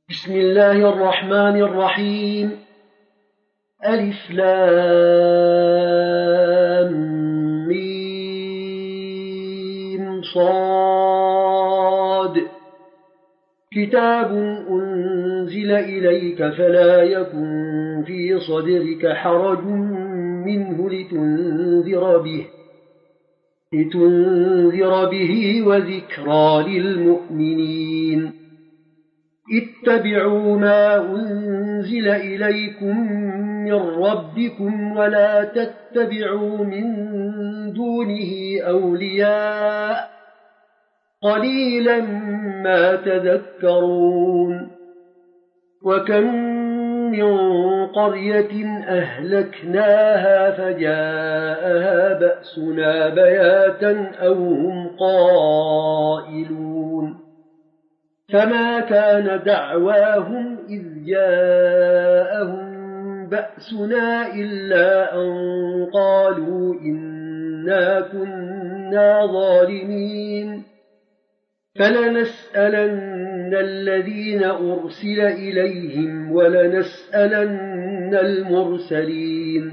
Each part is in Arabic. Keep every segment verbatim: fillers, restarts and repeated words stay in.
بسم الله الرحمن الرحيم. ألف لام ميم صاد. كتاب أنزل إليك فلا يكن في صدرك حرج منه لتنذر به لتنذر به وذكرى للمؤمنين. اتبعوا ما أنزل إليكم من ربكم ولا تتبعوا من دونه أولياء قليلا ما تذكرون. وكم من قرية أهلكناها فجاءها بأسنا بياتا أو هم قائلون. فما كان دعواهم إذ جاءهم بأسنا إلا أن قالوا إنا كنا ظالمين. فلنسألن الذين أرسل إليهم ولنسألن المرسلين.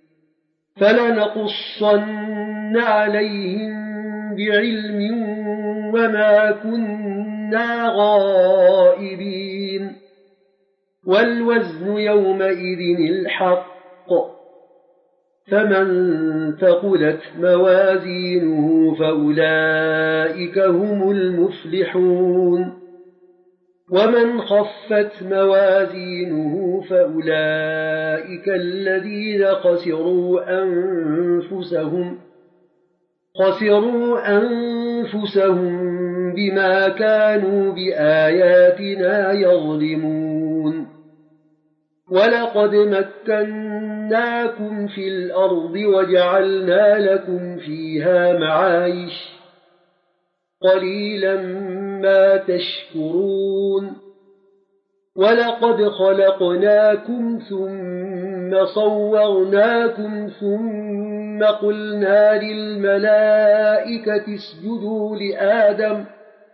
فلنقصن عليهم بعلم وما كنا غائبين. والوزن يومئذ الحق. فمن ثقلت موازينه فأولئك هم المفلحون. ومن خفت موازينه فأولئك الذين خسروا أنفسهم خسروا أنفسهم بما كانوا بآياتنا يظلمون. ولقد مكناكم في الأرض وجعلنا لكم فيها معايش قليلا ما تشكرون. ولقد خلقناكم ثم صورناكم ثم قلنا للملائكة اسجدوا لآدم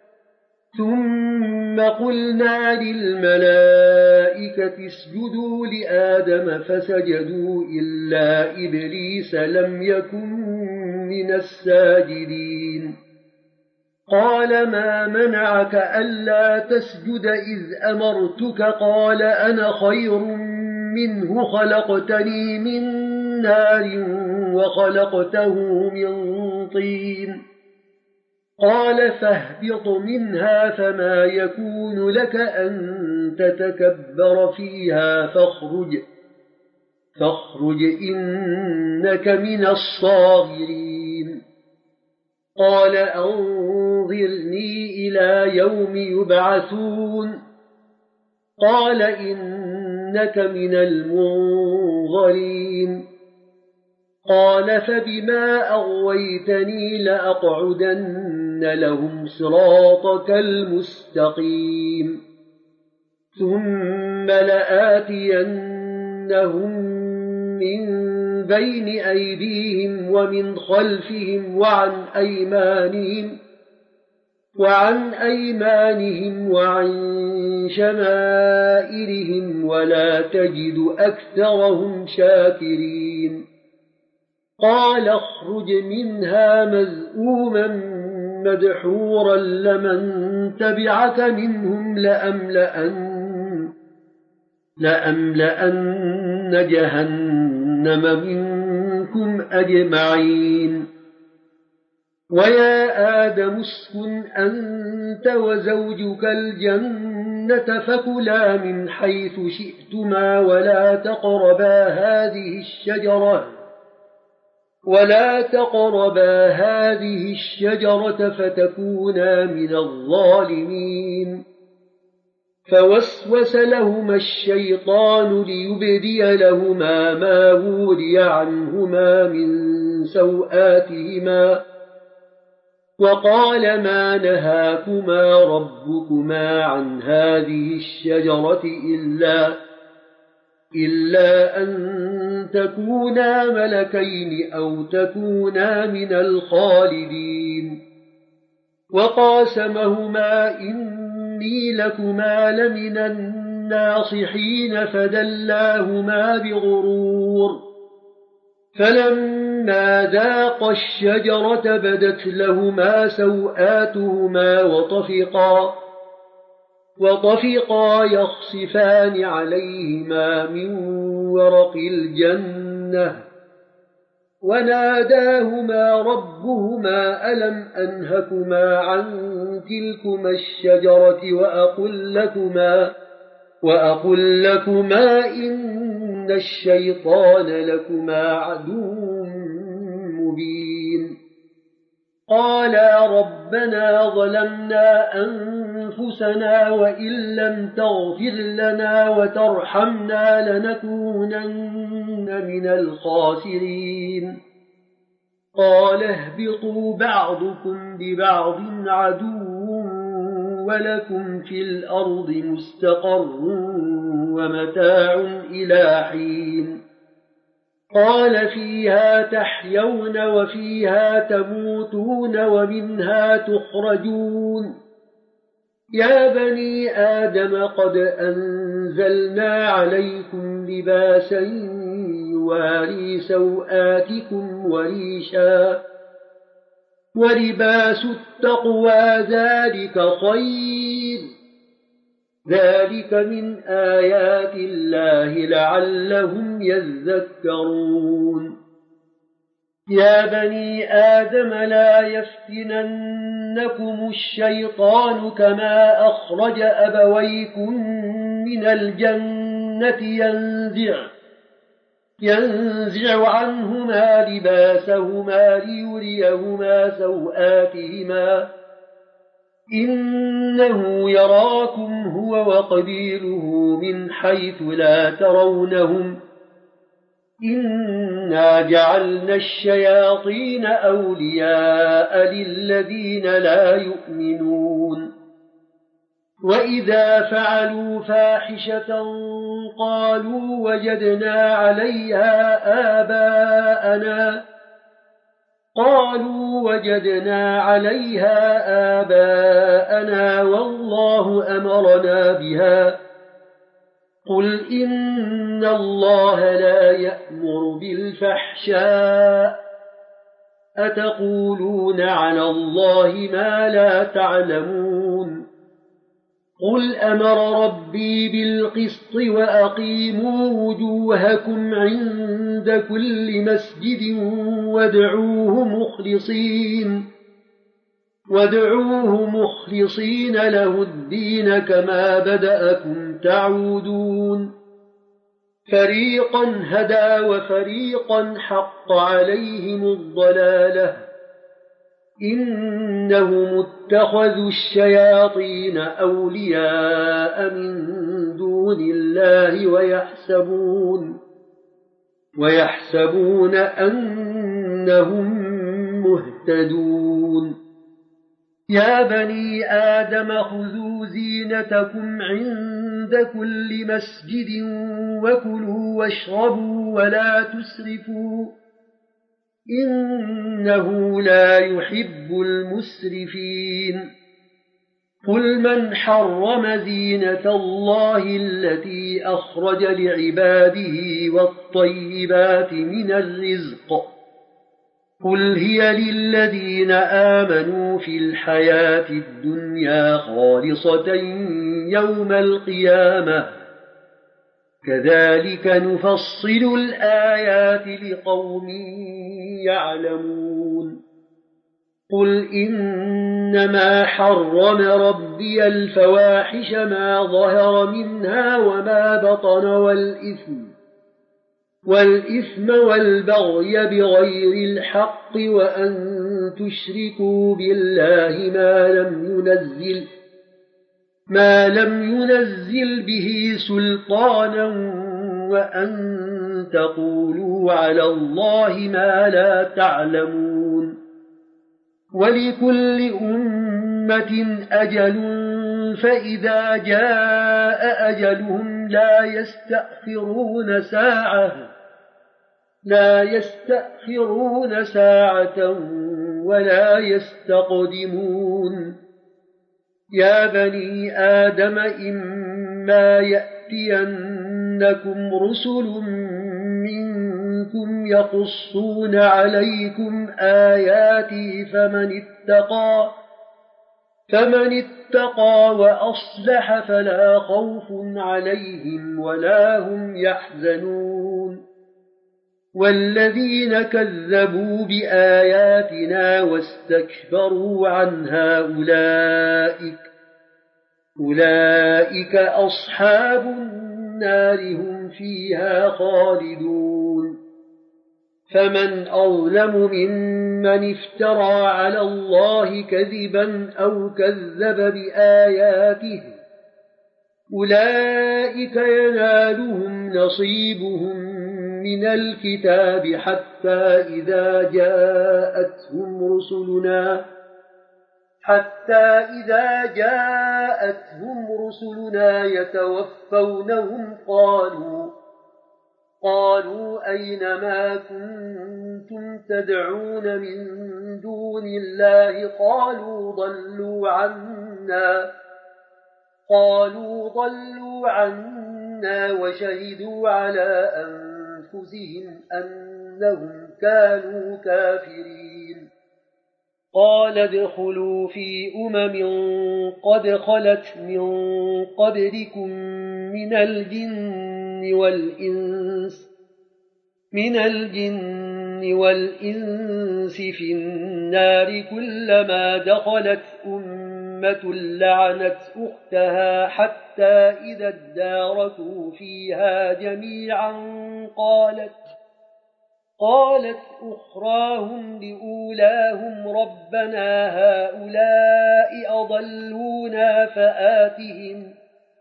ثم قلنا للملائكة اسجدوا لآدم فسجدوا إلا إبليس لم يكن من الساجدين. قال ما منعك ألا تسجد إذ أمرتك؟ قال أنا خير منه خلقتني من نار وخلقته من طين. قال فاهبط منها فما يكون لك أن تتكبر فيها فاخرج فاخرج إنك من الصاغرين. قال أنظرني إلى يوم يبعثون. قال إنك من المنظرين. قال فبما أغويتني لأقعدن لهم صراطك المستقيم ثم لآتينهم من بين أيديهم ومن خلفهم وعن أيمانهم وعن أيمانهم وعن شمائلهم ولا تجد أكثرهم شاكرين. قال اخرج منها مذءوما مدحورا لمن تبعك منهم لأملأن, لأملأن جهنم منكم أجمعين. ويا آدم اسكن أنت وزوجك الجنة فكلا من حيث شئتما ولا تقربا هذه الشجرة ولا تقربا هذه الشجرة فتكونا من الظالمين. فوسوس لهما الشيطان ليبدي لهما ما وري عنهما من سوآتهما وقال ما نهاكما ربكما عن هذه الشجرة إلا إلا أن تكونا ملكين أو تكونا من الخالدين. وقاسمهما إن إني لكما لمن الناصحين فدلاهما بغرور فلما ذاقا الشجرة بدت لهما سوآتهما وطفقا وطفقا يخصفان عليهما من ورق الجنة وناداهما ربهما ألم أنهكما عن تلكما الشجرة وأقل لكما, وأقل لكما إن الشيطان لكما عدو مبين قالا ربنا ظلمنا أنفسنا وإن لم تغفر لنا وترحمنا لنكونن من الخاسرين قال اهبطوا بعضكم ببعض عدو ولكم في الأرض مستقر ومتاع إلى حين قال فيها تحيون وفيها تموتون ومنها تخرجون يا بني آدم قد أنزلنا عليكم لباسا يواري سوآتكم وريشا ولباس التقوى ذلك خير ذلك من آيات الله لعلهم يذكرون يا بني آدم لا يفتننكم الشيطان كما أخرج أبويكم من الجنة ينزع ينزع عنهما لباسهما ليريهما سوآتهما إنه يراكم هو وقبيله من حيث لا ترونهم إنا جعلنا الشياطين أولياء للذين لا يؤمنون وإذا فعلوا فاحشة قالوا وجدنا عليها آباءنا قالوا وجدنا عليها آباءنا والله أمرنا بها قل إن الله لا يأمر بالفحشاء أتقولون على الله ما لا تعلمون قل أمر ربي بالقسط وأقيموا وجوهكم عند كل مسجد وادعوه مخلصين وادعوه مخلصين له الدين كما بدأكم تعودون فريقا هدى وفريقا حق عليهم الضلالة إنهم اتخذوا الشياطين أولياء من دون الله ويحسبون ويحسبون أنهم مهتدون يا بني آدم خذوا زينتكم عند كل مسجد وكلوا واشربوا ولا تسرفوا إنه لا يحب المسرفين قل من حرم زينة الله التي أخرج لعباده والطيبات من الرزق قل هي للذين آمنوا في الحياة الدنيا خالصة يوم القيامة كذلك نفصل الآيات لقوم يعلمون قل إنما حرم ربي الفواحش ما ظهر منها وما بطن والإثم والإثم والبغي بغير الحق وأن تشركوا بالله ما لم ينزل ما لم ينزل به سلطانا وأن تقولوا على الله ما لا تعلمون ولكل أمة أجل فإذا جاء أجلهم لا يستأخرون ساعة لا يستأخرون ساعة ولا يستقدمون يا بني آدم إما يأتينكم رسل منكم يقصون عليكم آياتي فمن اتقى فمن اتقى وأصلح فلا خوف عليهم ولا هم يحزنون والذين كذبوا بآياتنا واستكبروا عنها أولئك أولئك أصحاب النار هم فيها خالدون فمن أظلم ممن افترى على الله كذبا أو كذب بآياته أولئك ينالهم نصيبهم من الكتاب حتى إذا جاءتهم رسلنا حتى إذا جاءتهم رسلنا يتوفونهم قالوا قالوا أين ما كنتم تدعون من دون الله قالوا ضلوا عنا قالوا ضلوا عنا وشهدوا على أنفسهم أنهم كانوا كافرين قال ادخلوا في أمم قد خلت من قبلكم من الجن والإنس من الجن والإنس في النار كلما دخلت أمة لعنت أختها حتى إذا اداركوا فيها جميعا قالت قالت أخراهم لأولاهم ربنا هؤلاء أضلونا فآتهم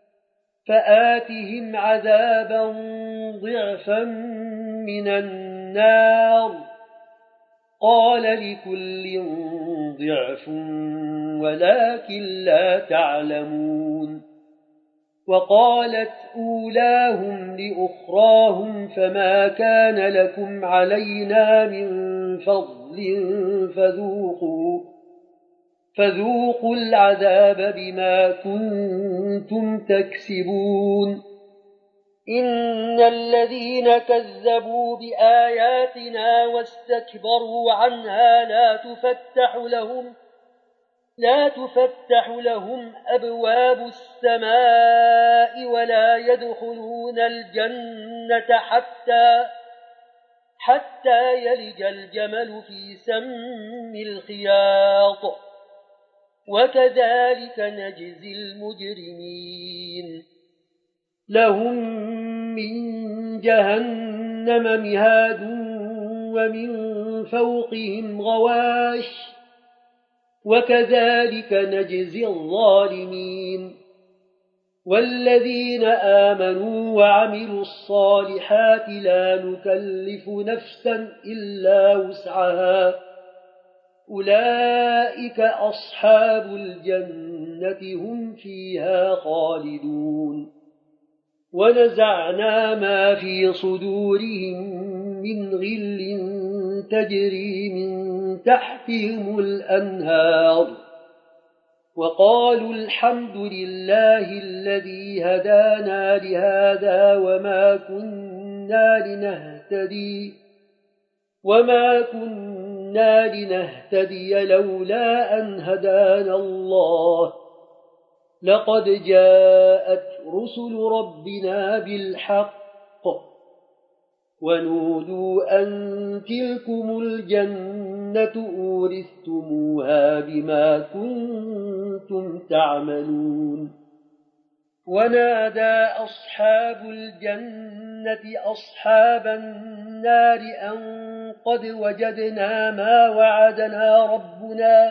فآتهم عذابا ضعفا من النار قال لكل ضعف ولكن لا تعلمون وقالت أولاهم لأخراهم فما كان لكم علينا من فضل فذوقوا فذوقوا العذاب بما كنتم تكسبون إن الذين كذبوا بآياتنا واستكبروا عنها لا تفتح لهم لا تفتح لهم أبواب السماء ولا يدخلون الجنة حتى حتى يلج الجمل في سم الخياط وكذلك نجزي المجرمين لهم من جهنم مهاد ومن فوقهم غواش وكذلك نجزي الظالمين والذين آمنوا وعملوا الصالحات لا نكلف نفسا إلا وسعها أولئك أصحاب الجنة هم فيها خالدون ونزعنا ما في صدورهم من غل تجري من تحتهم الأنهار وقالوا الحمد لله الذي هدانا لهذا وما كنا لنهتدي وما كنا لنهتدي لولا أن هدانا الله لقد جاءت رسل ربنا بالحق ونودوا أن تلكم الجنة أورثتموها بما كنتم تعملون ونادى أصحاب الجنة أصحاب النار أن قد وجدنا ما وعدنا ربنا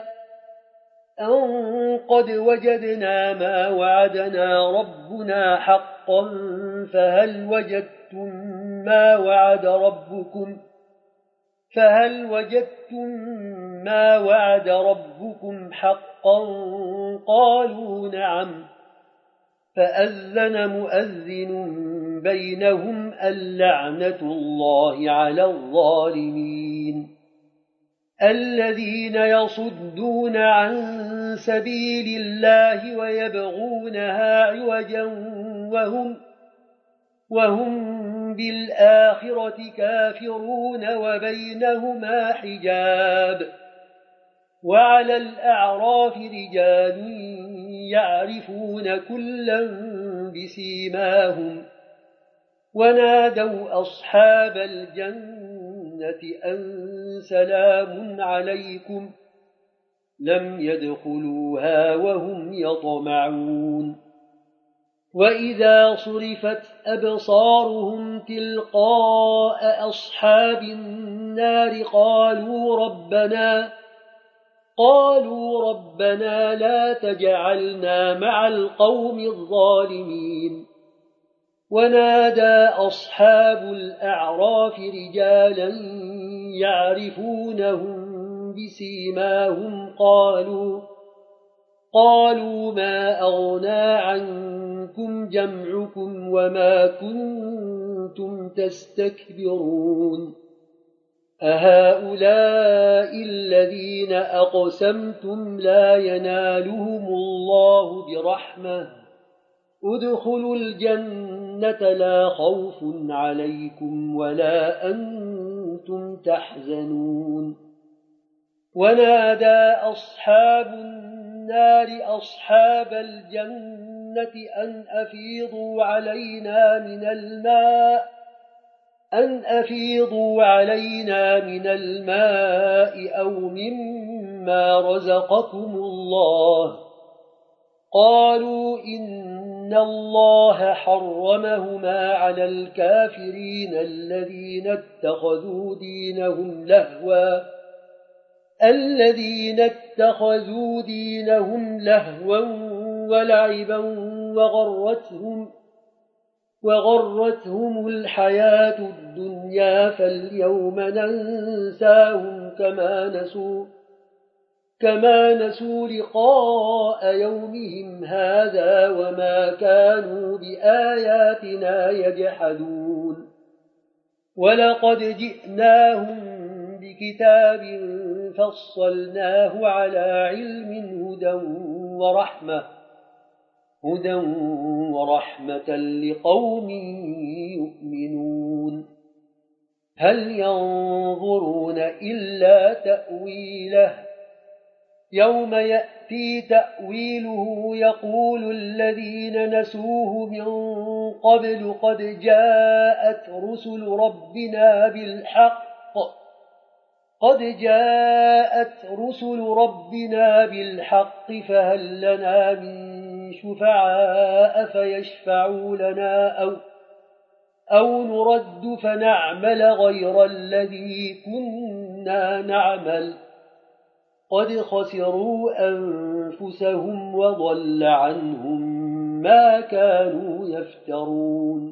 أن قد وجدنا ما وعدنا ربنا حقا فهل وجدتم ما وعد ربكم فهل وجدتم ما وعد ربكم حقا قالوا نعم فأذن مؤذن بينهم اللعنة الله على الظالمين الذين يصدون عن سبيل الله ويبغونها عوجا وهم, وهم بالآخرة كافرون وبينهما حجاب. وعلى الأعراف رجال يعرفون كلا بسيماهم ونادوا أصحاب الجنة أن سلام عليكم لم يدخلوها وهم يطمعون. وإذا صرفت أبصارهم تلقاء أصحاب النار قالوا ربنا قالوا ربنا لا تجعلنا مع القوم الظالمين. ونادى أصحاب الأعراف رجالا يعرفونهم بسيماهم قالوا قالوا ما أغنى عنكم جمعكم وما كنتم تستكبرون أهؤلاء الذين أقسمتم لا ينالهم الله برحمة ادخلوا الجنة لا خوف عليكم ولا أنتم تحزنون. ونادى أصحاب النار أصحاب الجنة أن أفيضوا علينا من الماء أن أفيضوا علينا من الماء أو مما رزقكم الله قالوا إن الله حرمهما على الكافرين الذين اتخذوا دينهم لهوا الذين اتخذوا دينهم لهوا ولعبا وغرتهم وغرتهم الحياة الدنيا فاليوم ننساهم كما نسوا كما نسوا لقاء يومهم هذا وما كانوا بآياتنا يجحدون. ولقد جئناهم بكتاب فصلناه على علم هدى ورحمة هدى ورحمة لقوم يؤمنون. هل ينظرون إلا تأويله يوم يأتي تأويله يقول الذين نسوه من قبل قد جاءت رسل ربنا بالحق قد جاءت رسل ربنا بالحق فهل لنا من شفعاء فيشفعوا لنا أو, أو نرد فنعمل غير الذي كنا نعمل قد خسروا أنفسهم وضل عنهم ما كانوا يفترون.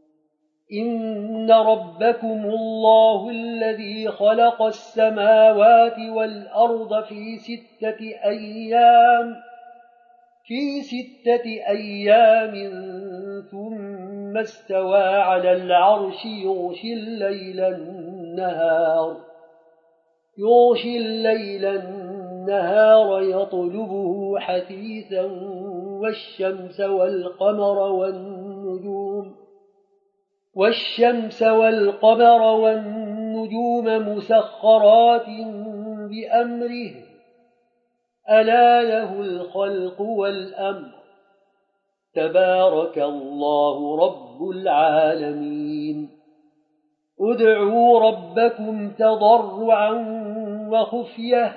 إن ربكم الله الذي خلق السماوات والأرض في ستة أيام في ستة أيام ثم استوى على العرش يغشي الليل النهار يغشي الليل النهار يطلبه حثيثا والشمس والقمر والنجوم والشمس والقمر والنجوم مسخرات بأمره ألا له الخلق والأمر تبارك الله رب العالمين. ادعوا ربكم تضرعا وخفية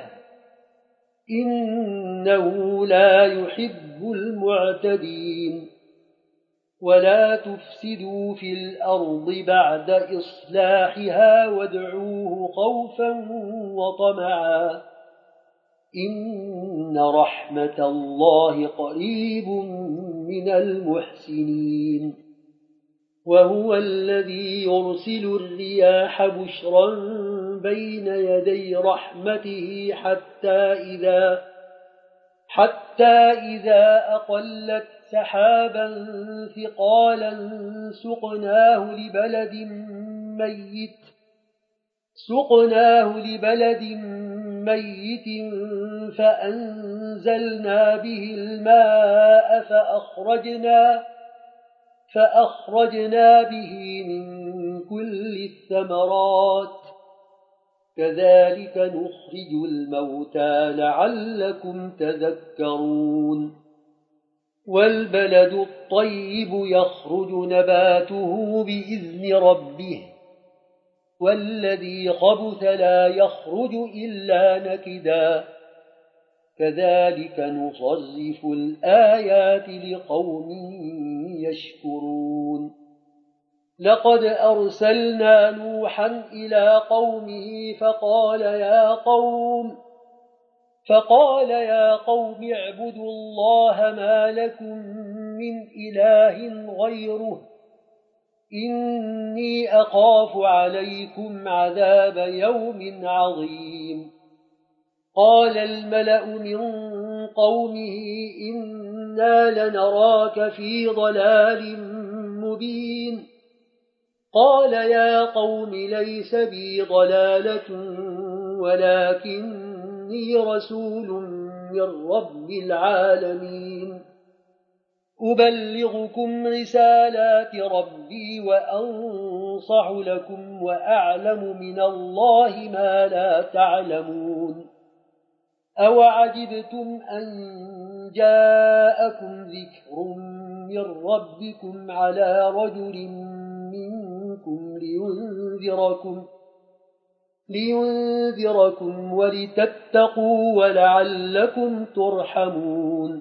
إنه لا يحب المعتدين. ولا تفسدوا في الأرض بعد إصلاحها وادعوه خوفا وطمعا إن رحمة الله قريب من المحسنين. وهو الذي يرسل الرياح بشرا بين يدي رحمته حتى إذا حتى إذا أقلت سحابا ثقالا سقناه لبلد ميت سقناه لبلد ميت فأنزلنا به الماء فأخرجنا, فأخرجنا به من كل الثمرات كذلك نخرج الموتى لعلكم تذكرون والبلد الطيب يخرج نباته بإذن ربه والذي خبث لا يخرج إلا نكدا كذلك نصرف الآيات لقوم يشكرون لقد أرسلنا نوحا إلى قومه فقال يا قوم فقال يا قوم اعبدوا الله ما لكم من إله غيره إني أخاف عليكم عذاب يوم عظيم قال الملأ من قومه إنا لنراك في ضلال مبين قال يا قوم ليس بي ضلالة ولكني رسول من رب العالمين أبلغكم رسالات ربي وأنصح لكم وأعلم من الله ما لا تعلمون أوعجبتم أن جاءكم ذكر من ربكم على رجل منكم لينذركم, لينذركم ولتتقوا ولعلكم ترحمون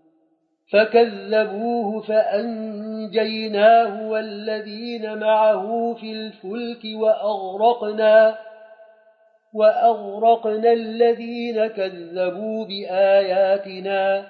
فكذبوه فأنجيناه والذين معه في الفلك وأغرقنا وأغرقنا الذين كذبوا بآياتنا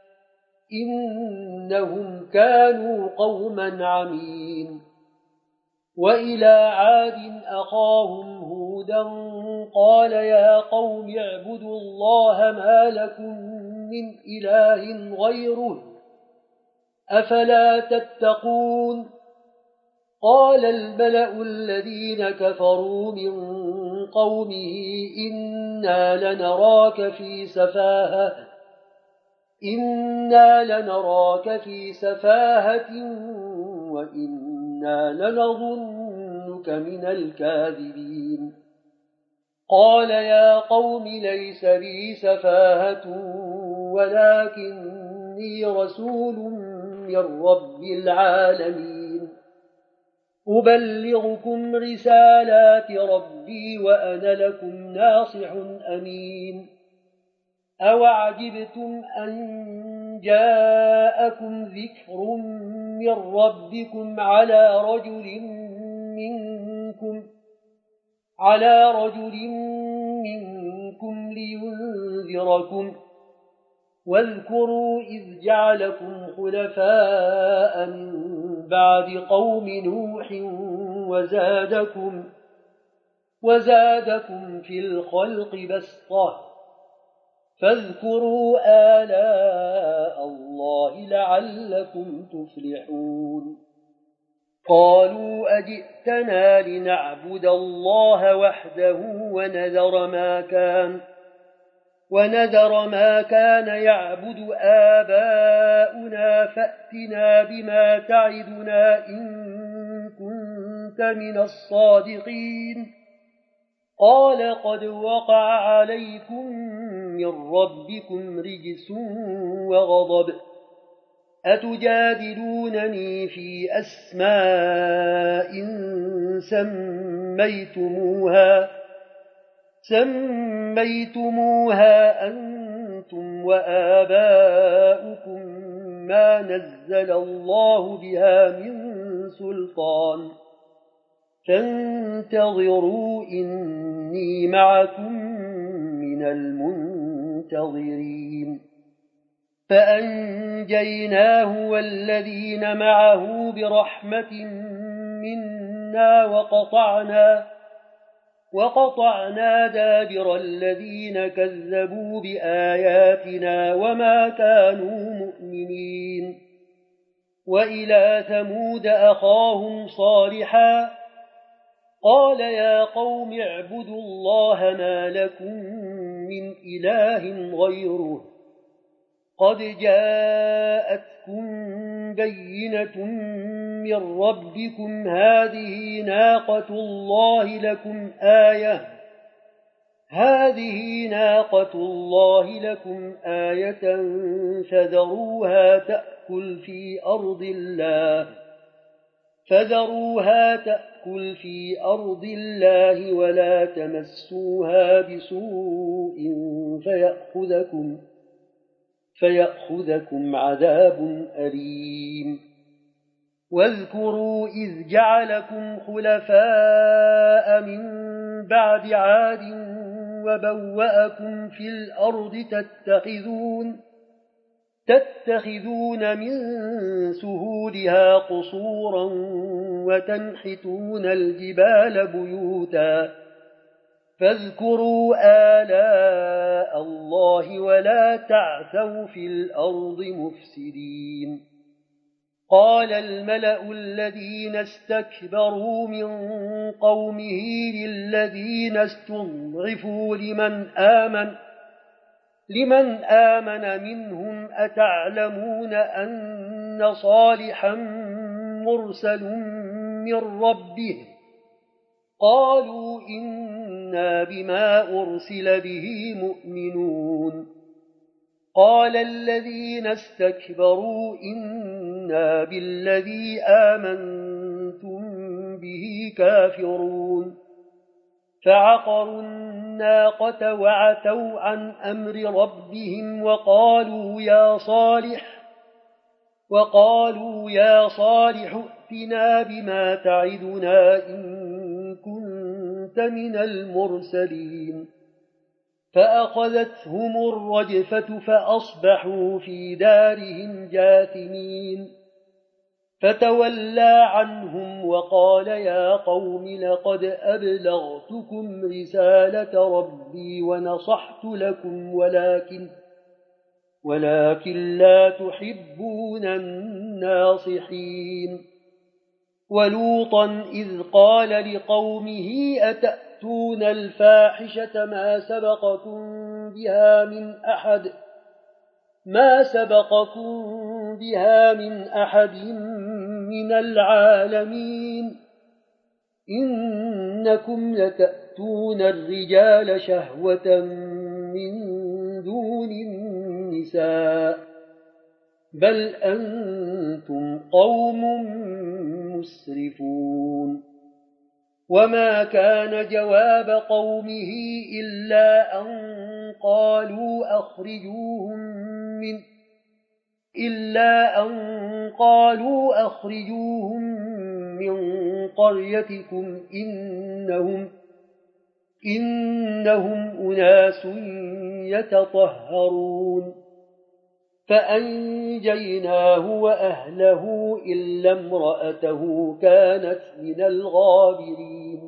إنهم كانوا قوما عمين وإلى عاد أخاهم هودا قال يا قوم اعبدوا الله ما لكم من إله غيره أفلا تتقون قال الملأ الذين كفروا من قومه إنا لنراك في سفاهة إنا لنراك في سفاهة وإنا لنظنك من الكاذبين قال يا قوم ليس بي سفاهة ولكني رسول من رب العالمين أبلغكم رسالات ربي وأنا لكم ناصح أمين أوعجبتم أن جاءكم ذكر من ربكم على رجل منكم على رجل منكم لينذركم واذكروا إذ جعلكم خلفاء من بعد قوم نوح وزادكم, وزادكم في الخلق بسطة فاذكروا آلاء الله لعلكم تفلحون قالوا أجئتنا لنعبد الله وحده ونذر ما كان ونذر ما كان يعبد آباؤنا فأتنا بما تعدنا إن كنت من الصادقين قال قد وقع عليكم من ربكم رجس وغضب أتجادلونني في أسماء سميتموها سميتموها أنتم وآباؤكم ما نزل الله بها من سلطان فانتظروا إني معكم من المنتظرين فأنجيناه والذين معه برحمة منا وقطعنا وقطعنا دابر الذين كذبوا بآياتنا وما كانوا مؤمنين وإلى ثمود أخاهم صالحا قال يا قوم اعبدوا الله ما لكم من إله غيره قد جاءتكم بينة من ربكم هذه ناقة الله لكم آية هذه ناقة الله لكم آية فذروها تأكل في أرض الله فذروها تأكل في أرض الله ولا تمسوها بسوء فيأخذكم فيأخذكم عذاب أليم واذكروا إذ جعلكم خلفاء من بعد عاد وبوأكم في الأرض تتخذون تتخذون من سهولها قصورا وتنحتون الجبال بيوتا فاذكروا آلاء الله ولا تعثوا في الأرض مفسدين قال الملأ الذين استكبروا من قومه للذين استضعفوا لمن آمن لمن آمن منهم أتعلمون أن صالحا مرسل من ربه قالوا إنا بما أرسل به مؤمنون قال الذين استكبروا إنا بالذي آمنتم به كافرون فعقروا الناقة وعتوا عن أمر ربهم وقالوا يا صالح وقالوا يا صالح ائتنا بما تعدنا إن كنت من المرسلين فأخذتهم الرجفة فأصبحوا في دارهم جاثمين فتولى عنهم وقال يا قوم لقد أبلغتكم رسالة ربي ونصحت لكم ولكن ولكن لا تحبون الناصحين ولوطا إذ قال لقومه أتأتون الفاحشة ما سبقكم بها من أحد ما سبقكم بها من أحد من العالمين إنكم لتأتون الرجال شهوة من دون النساء بل أنتم قوم مسرفون وما كان جواب قومه إلا أن قالوا أخرجوهم من إلا أن قالوا أخرجوهم من قريتكم إنهم إنهم أناس يتطهرون فأنجيناه وأهله إلا امرأته كانت من الغابرين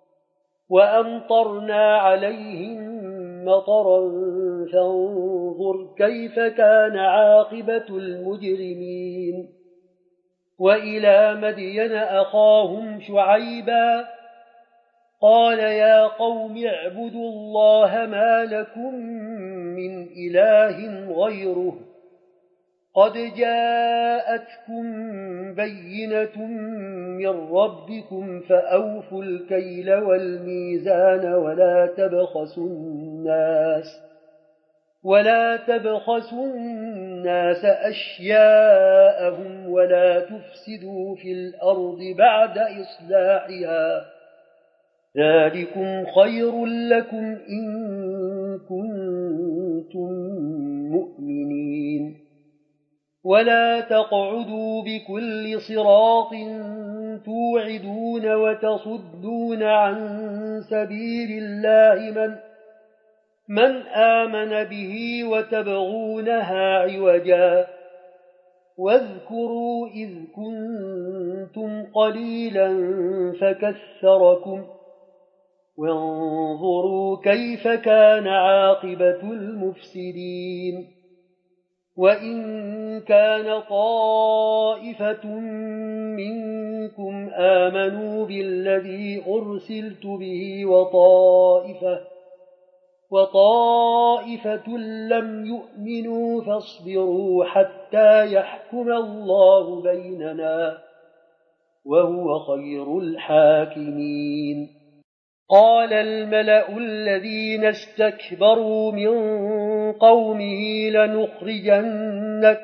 وأمطرنا عليهم مطرا فانظر كيف كان عاقبة المجرمين وإلى مدين أخاهم شعيبا قال يا قوم اعبدوا الله ما لكم من إله غيره قد جاءتكم بينة من ربكم فأوفوا الكيل والميزان ولا تبخسوا الناس ولا تبخسوا الناس أشياءهم ولا تفسدوا في الأرض بعد إصلاحها ذلكم خير لكم إن كنتم مؤمنين ولا تقعدوا بكل صراط توعدون وتصدون عن سبيل الله من من آمن به وتبغونها عوجا واذكروا إذ كنتم قليلا فكثركم وانظروا كيف كان عاقبة المفسدين وإن كان طائفة منكم آمنوا بالذي أرسلت به وطائفة, وطائفة لم يؤمنوا فاصبروا حتى يحكم الله بيننا وهو خير الحاكمين. قال الملأ الذين استكبروا من قومه لنخرجنك,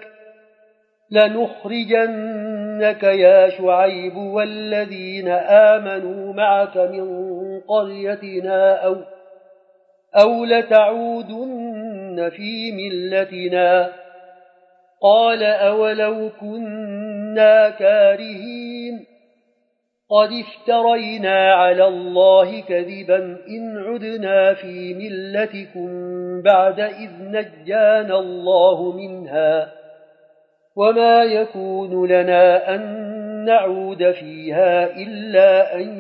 لنخرجنك يا شعيب والذين آمنوا معك من قريتنا أو, أو لتعودن في ملتنا. قال أولو كنا كارهين قد افترينا على الله كذبا إن عدنا في ملتكم بعد إذ نجانا الله منها وما يكون لنا أن نعود فيها إلا أن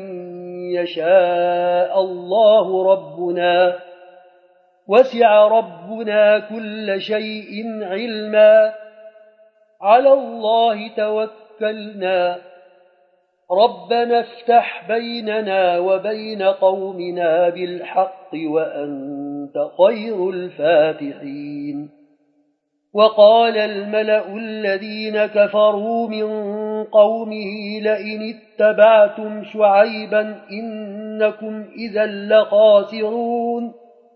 يشاء الله ربنا وسع ربنا كل شيء علما على الله توكلنا ربنا افتح بيننا وبين قومنا بالحق وأنت خير الفاتحين. وقال الملأ الذين كفروا من قومه لئن اتبعتم شعيبا إنكم إذا لخاسرون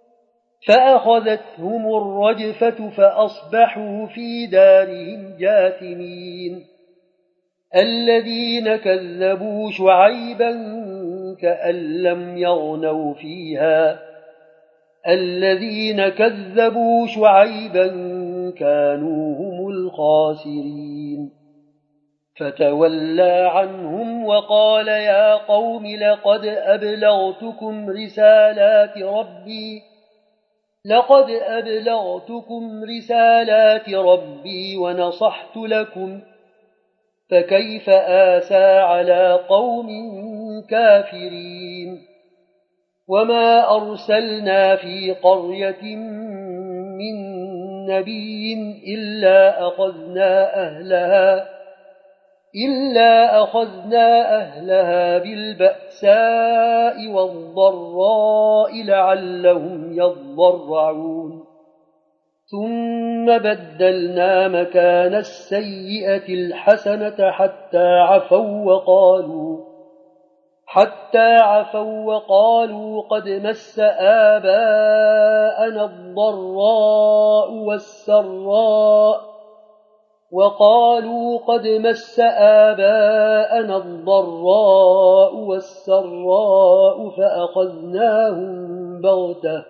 فأخذتهم الرجفة فأصبحوا في دارهم جاثمين. الذين كذبوا شعيبا كأن لم يغنوا فيها الذين كذبوا شعيبا كانوا هم الخاسرين. فتولى عنهم وقال يا قوم لقد أبلغتكم رسالات ربي لقد أبلغتكم رسالات ربي ونصحت لكم فكيف آسى على قوم كافرين. وما أرسلنا في قرية من نبي إلا أخذنا أهلها إلا أخذنا أهلها بالبأساء والضراء لعلهم يضرعون ثم بدلنا مكان السيئة الحسنة حتى عفوا وقالوا حتى عفوا وقالوا قد مس آباءنا الضراء والسراء وقالوا قد مس آباءنا الضراء والسراء فأخذناهم بغتة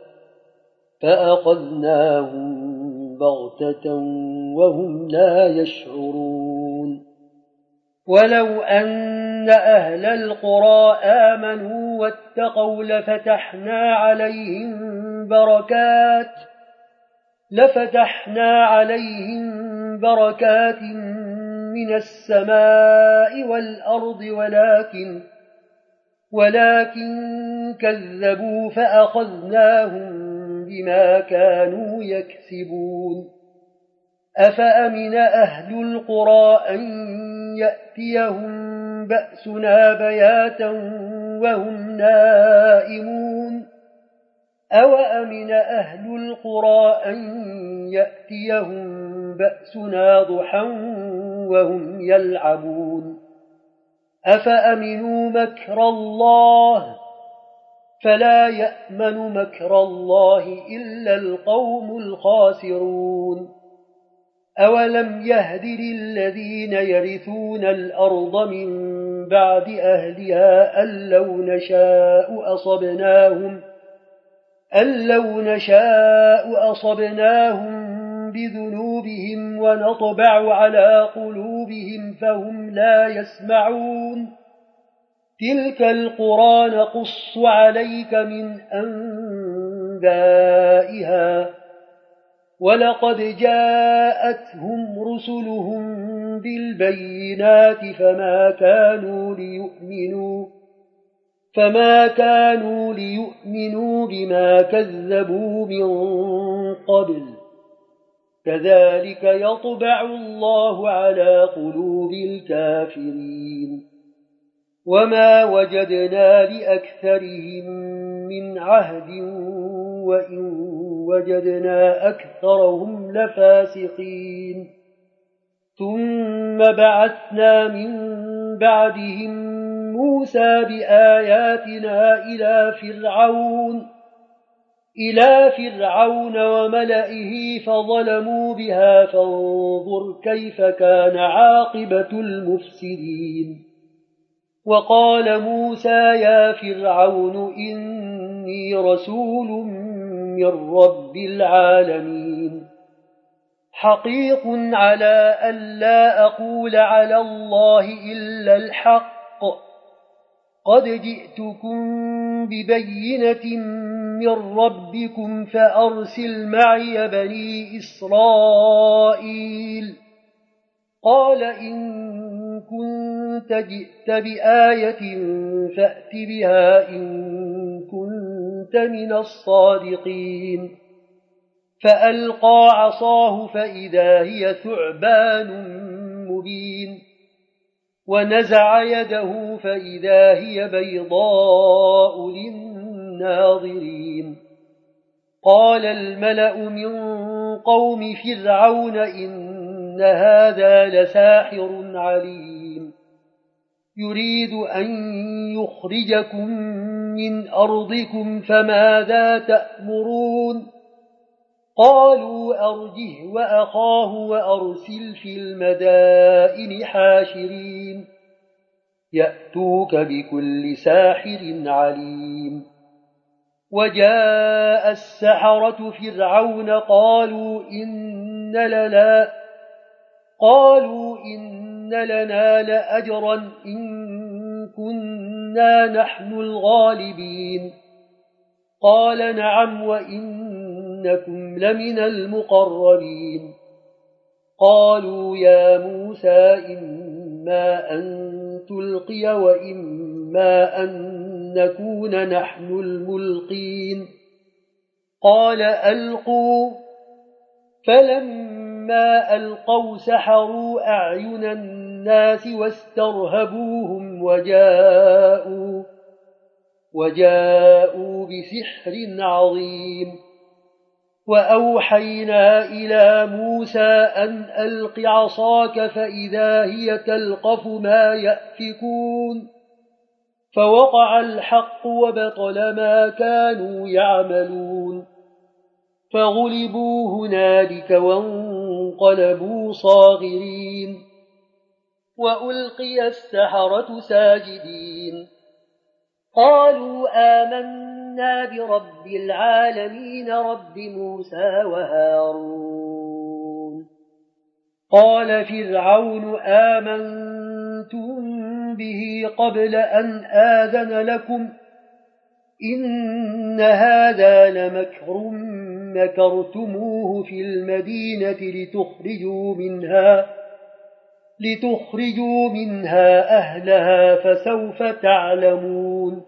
فأخذناهم بغتة وهم لا يشعرون. ولو أن أهل القرى آمنوا واتقوا لفتحنا عليهم بركات لفتحنا عليهم بركات من السماء والأرض ولكن ولكن كذبوا فأخذناهم بما كانوا يكسبون. أفأمن أهل القرى أن يأتيهم بأسنا بياتا وهم نائمون أوأمن أهل القرى أن يأتيهم بأسنا ضحى وهم يلعبون أفأمنوا مكر الله فلا يأمن مكر الله إلا القوم الخاسرون. أولم يهد للذين يرثون الأرض من بعد أهلها أن لو نشاء أصبناهم أن لو نشاء أصبناهم بذنوبهم ونطبع على قلوبهم فهم لا يسمعون. تلك القرى نقص عليك من أنبائها ولقد جاءتهم رسلهم بالبينات فما كانوا ليؤمنوا فما كانوا ليؤمنوا بما كذبوا من قبل كذلك يطبع الله على قلوب الكافرين. وما وجدنا لأكثرهم من عهد وإن وجدنا أكثرهم لفاسقين ثم بعثنا من بعدهم موسى بآياتنا إلى فرعون إلى فرعون وملئه فظلموا بها فانظر كيف كان عاقبة المفسدين وقال موسى يا فرعون إني رسول من رب العالمين حقيق على ألا أقول على الله إلا الحق قد جئتكم ببينة من ربكم فأرسل معي بني إسرائيل قال إن كنت جئت بآية فأت بها إن كنت من الصادقين فألقى عصاه فإذا هي ثعبان مبين ونزع يده فإذا هي بيضاء للناظرين قال الملأ من قوم فرعون إن هذا لساحر عليم يريد أن يخرجكم من أرضكم فماذا تأمرون قالوا أرجه وأخاه وأرسل في المدائن حاشرين يأتوك بكل ساحر عليم وجاء السحرة فرعون قالوا إن لنا قالوا إن لنا لأجرا إن كنا نحن الغالبين قال نعم وإنكم لمن المقربين قالوا يا موسى إما أن تلقي وإما أن نكون نحن الملقين قال ألقوا فلما ألقوا سحروا أعين الناس واسترهبوهم وجاءوا وجاءوا بسحر عظيم وأوحينا إلى موسى أن ألق عصاك فإذا هي تلقف ما يأفكون فوقع الحق وبطل ما كانوا يعملون فغلبوا هنالك وانقلبوا صاغرين وألقي السحرة ساجدين قالوا آمنا برب العالمين رب موسى وهارون قال فرعون آمنتم به قبل أن آذن لكم إن هذا لمكر مكرتموه في المدينة لتخرجوا منها لتخرجوا منها أهلها فسوف تعلمون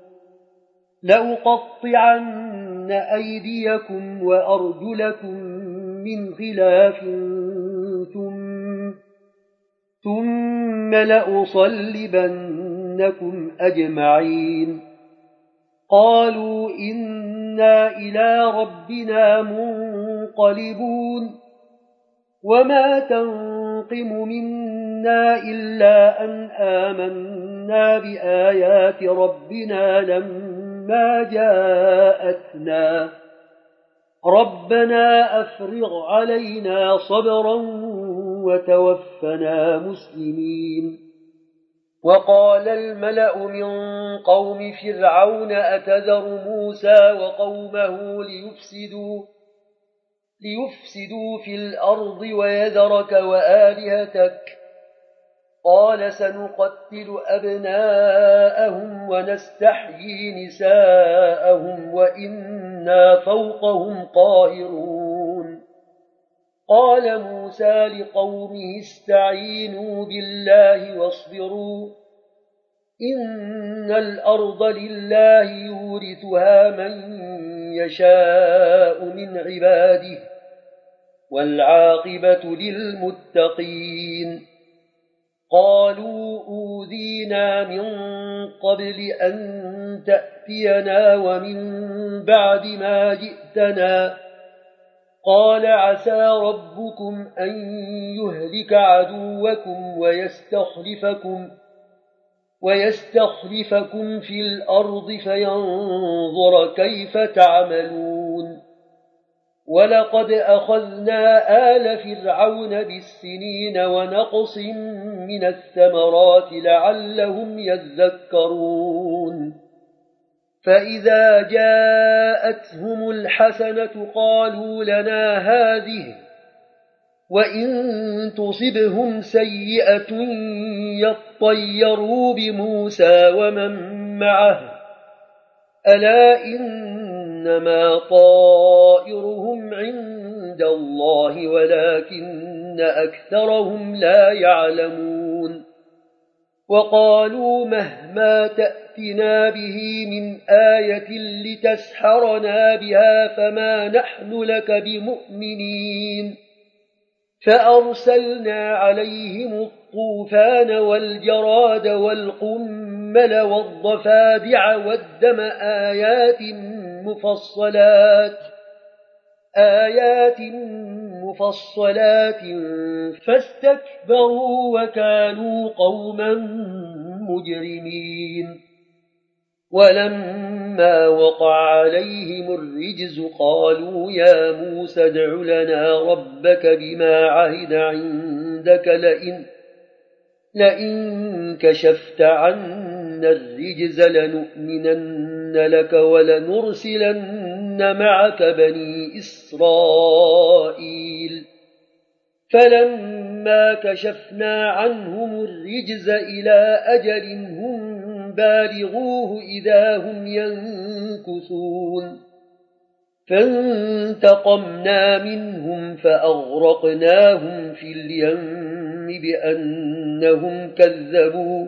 لأقطعن أيديكم وأرجلكم من خلاف ثم, ثم لأصلبنكم أجمعين قالوا إنا إلى ربنا منقلبون وما تنقم منا إلا أن آمنا بآيات ربنا لما جاءتنا ربنا أفرغ علينا صبرا وتوفنا مسلمين وقال الملأ من قوم فرعون أتذر موسى وقومه ليفسدوا ليفسدوا في الأرض ويذرك وآلهتك قال سنقتل أبناءهم ونستحيي نساءهم وإنا فوقهم قاهرون قال موسى لقومه استعينوا بالله واصبروا إن الأرض لله يورثها من يشاء من عباده والعاقبة للمتقين قالوا أوذينا من قبل أن تأتينا ومن بعد ما جئتنا قال عسى ربكم أن يهلك عدوكم ويستخلفكم ويستخلفكم في الأرض فينظر كيف تعملون ولقد أخذنا آل فرعون بالسنين ونقص من الثمرات لعلهم يذكرون فإذا جاءتهم الحسنة قالوا لنا هذه وإن تصبهم سيئة يطيروا بموسى ومن معه ألا إنما طائرهم عند الله ولكن أكثرهم لا يعلمون وقالوا مهما تأتنا به من آية لتسحرنا بها فما نحن لك بمؤمنين فأرسلنا عليهم الطوفان والجراد والقمل والضفادع والدم آيات مفصلات آيات مفصلات فاستكبروا وكانوا قوما مجرمين ولما وقع عليهم الرجز قالوا يا موسى ادع لنا ربك بما عهد عندك لئن, لئن كشفت عنا الرجز لنؤمنن لك ولنرسلن معك بني إسرائيل فلما كشفنا عنهم الرجز إلى أجل هم بالغوه إذا هم ينكثون فانتقمنا منهم فأغرقناهم في اليم بأنهم كذبوا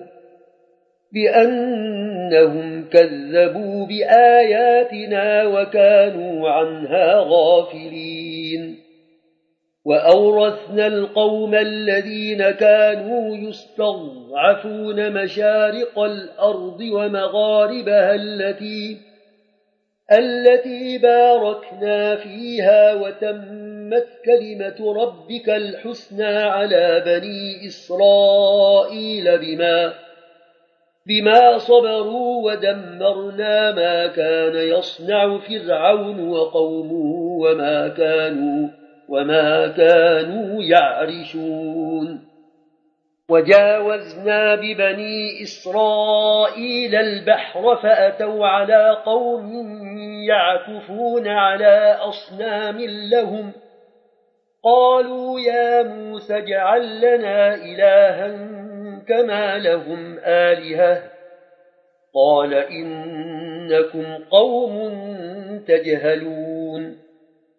بأنهم كذبوا بآياتنا وكانوا عنها غافلين وأورثنا القوم الذين كانوا يستضعفون مشارق الأرض ومغاربها التي التي باركنا فيها وتمت كلمة ربك الحسنى على بني إسرائيل بما بما صبروا ودمرنا ما كان يصنع فرعون وقومه وما كانوا وما كانوا يعرشون وجاوزنا ببني إسرائيل البحر فأتوا على قوم يعكفون على أصنام لهم قالوا يا موسى اجعل لنا إلها كما لهم آلهة قال إنكم قوم تجهلون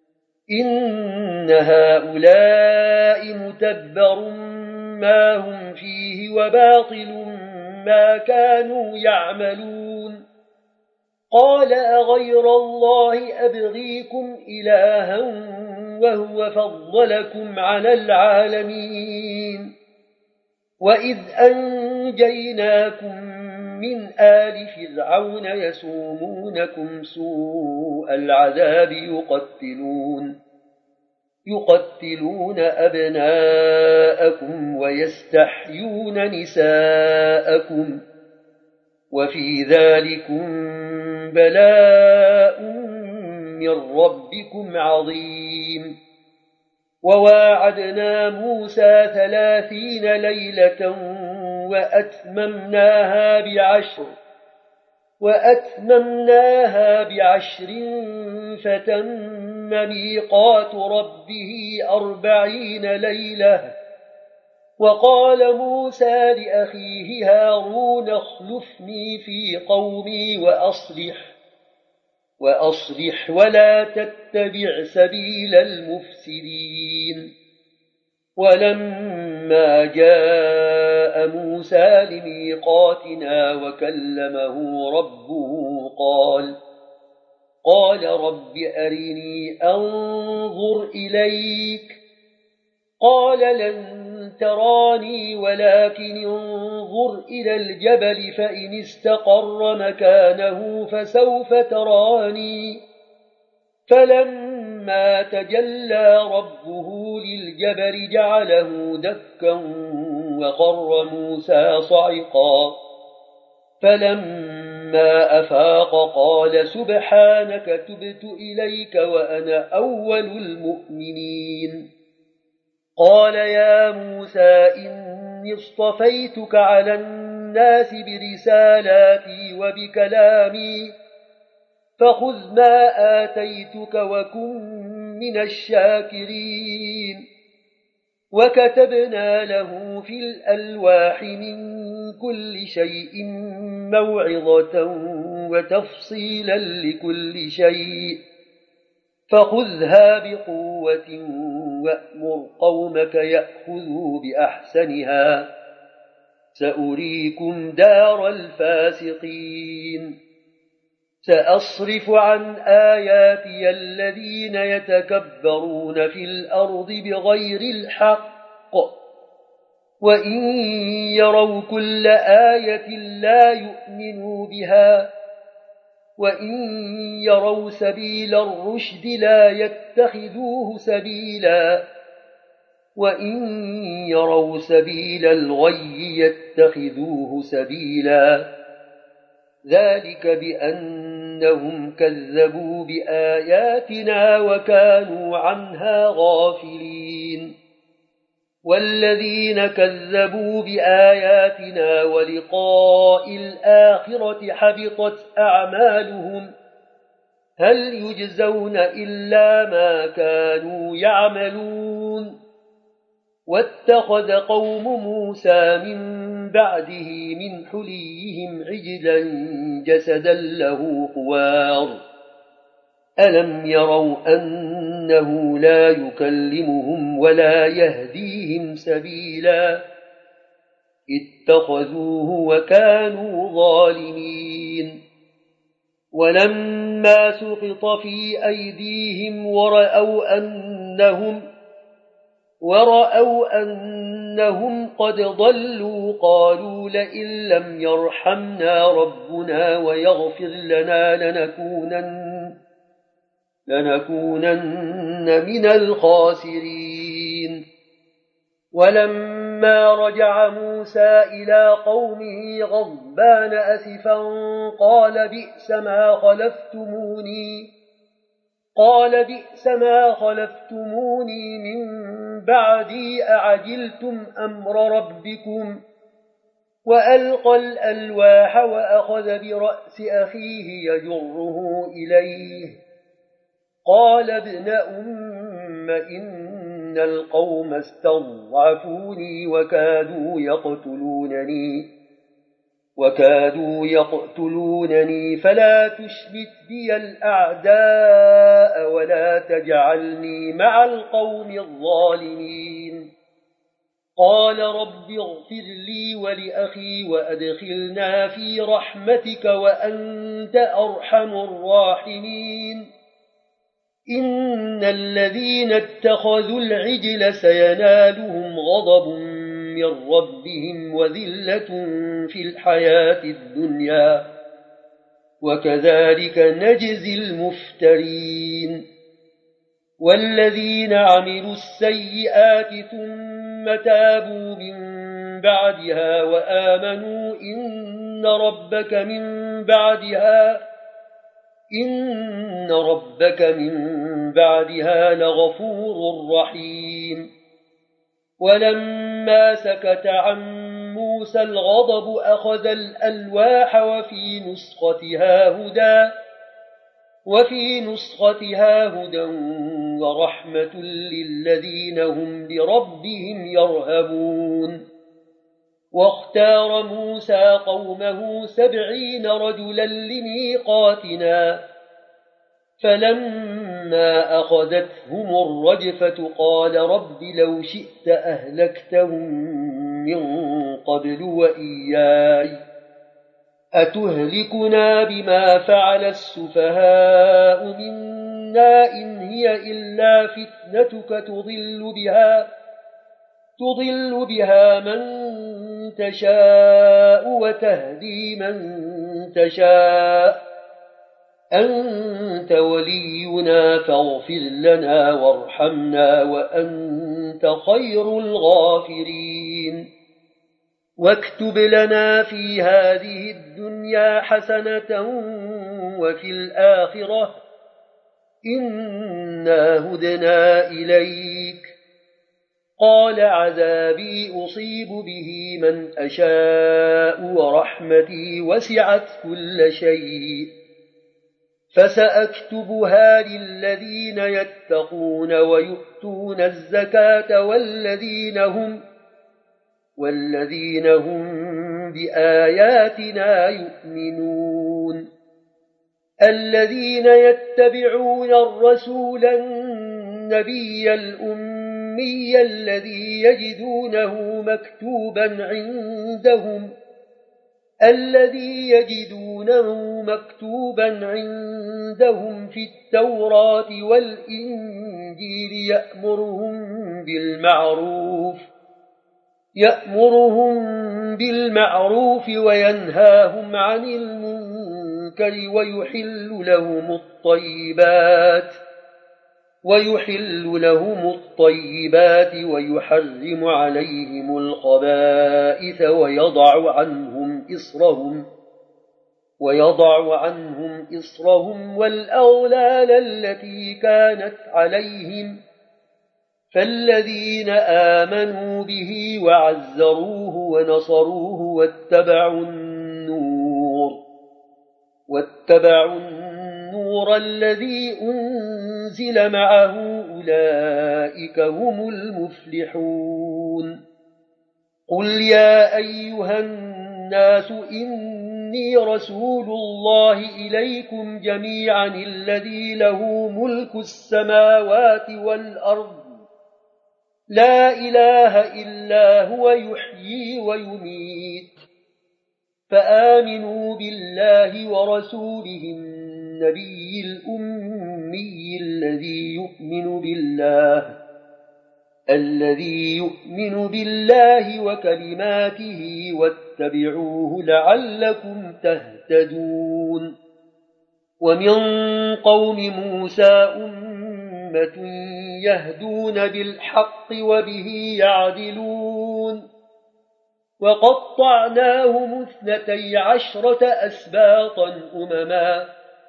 إن هؤلاء متبر ما هم فيه وباطل ما كانوا يعملون قال أغير الله أبغيكم إلها وهو فضلكم على العالمين وإذ أنجيناكم من آل فرعون يسومونكم سوء العذاب يقتلون يقتلون أبناءكم ويستحيون نساءكم وفي ذلكم بلاء من ربكم عظيم وواعدنا موسى ثلاثين ليلة وأتممناها بعشر وأتممناها بعشر فتم ميقات ربه أربعين ليلة وقال موسى لأخيه هارون اخلفني في قومي وأصلح وأصلح ولا تتبع سبيل المفسدين ولما جاء موسى لميقاتنا وكلمه ربه قال قال رب أرني أنظر إليك قال لن تراني ولكن انظر إلى الجبل فإن استقر مكانه فسوف تراني فلما تجلى ربه للجبل جعله دكا وخر موسى صعقا فلما أفاق قال سبحانك تبت إليك وأنا أول المؤمنين قال يا موسى إني اصطفيتك على الناس برسالاتي وبكلامي فخذ ما آتيتك وكن من الشاكرين وكتبنا له في الألواح من كل شيء موعظة وتفصيلا لكل شيء فخذها بقوة وأمر قومك يأخذوا بأحسنها سأريكم دار الفاسقين سأصرف عن آياتي الذين يتكبرون في الأرض بغير الحق وإن يروا كل آية لا يؤمنوا بها وإن يروا سبيل الرشد لا يتخذوه سبيلا وإن يروا سبيل الغي يتخذوه سبيلا ذلك بأنهم كذبوا بآياتنا وكانوا عنها غافلين والذين كذبوا بآياتنا ولقاء الآخرة حبطت أعمالهم هل يجزون إلا ما كانوا يعملون واتخذ قوم موسى من بعده من حليهم عجلا جسدا له خوار ألم يروا أنه لا يكلمهم ولا يهديهم سبيلا اتخذوه وكانوا ظالمين ولما سقط في أيديهم ورأوا أنهم ورأوا أنهم قد ضلوا قالوا لئن لم يرحمنا ربنا ويغفر لنا لنكونن, لنكونن من الخاسرين ولما رجع موسى إلى قومه غضبان أسفا قال بئس ما خلفتموني قال بئس ما خلفتموني من بعدي أعجلتم أمر ربكم وألقى الألواح وأخذ برأس أخيه يجره إليه قال ابن أم إن القوم استضعفوني وكادوا يقتلونني وكادوا يقتلونني فلا تشمت بي الأعداء ولا تجعلني مع القوم الظالمين قال رب اغفر لي ولأخي وأدخلنا في رحمتك وأنت أرحم الراحمين إن الذين اتخذوا العجل سينالهم غضب من ربهم وذلة في الحياة الدنيا وكذلك نجزي المفترين والذين عملوا السيئات ثم تابوا من بعدها وآمنوا إن ربك من بعدها إن ربك من بعدها لغفور رحيم ولما سكت عن موسى الغضب أخذ الألواح وفي نسختها هدى وفي نسختها هدى ورحمة للذين هم لربهم يرهبون واختار موسى قومه سبعين رجلا لميقاتنا فلما أخذتهم الرجفة قال رب لو شئت أهلكتهم من قبل وإياي أتهلكنا بما فعل السفهاء منا إن هي إلا فتنتك تضل بها تضل بها من تشاء وتهدي من تشاء أنت ولينا فاغفر لنا وارحمنا وأنت خير الغافرين واكتب لنا في هذه الدنيا حسنة وفي الآخرة إنا هدنا إليك قال عذابي أصيب به من أشاء ورحمتي وسعت كل شيء فسأكتبها للذين يتقون ويؤتون الزكاة والذين هم والذين هم بآياتنا يؤمنون الذين يتبعون الرسول النبي الأمي الذي يجدونه مكتوبا عندهم الذي يجدونه مكتوبا عندهم في التوراة والإنجيل يأمرهم بالمعروف يأمرهم بالمعروف وينهاهم عن المنكر ويحل لهم الطيبات ويحل لهم الطيبات ويحرم عليهم الخبائث ويضع عنهم إصرهم ويضع عنهم إصرهم والأغلال التي كانت عليهم فالذين آمنوا به وعزروه ونصروه واتبعوا النور واتبعوا النور الذي أنزل معه أولئك هم المفلحون قل يا أيها الناس إني رسول الله إليكم جميعا الذي له ملك السماوات والأرض لا إله إلا هو يحيي ويميت فآمنوا بالله ورسوله النبي الأمي الذي يؤمن بالله الذي يؤمن بالله وكلماته واتبعوه لعلكم تهتدون ومن قوم موسى أمة يهدون بالحق وبه يعدلون وقطعناهم اثنتي عشرة أسباطا أمما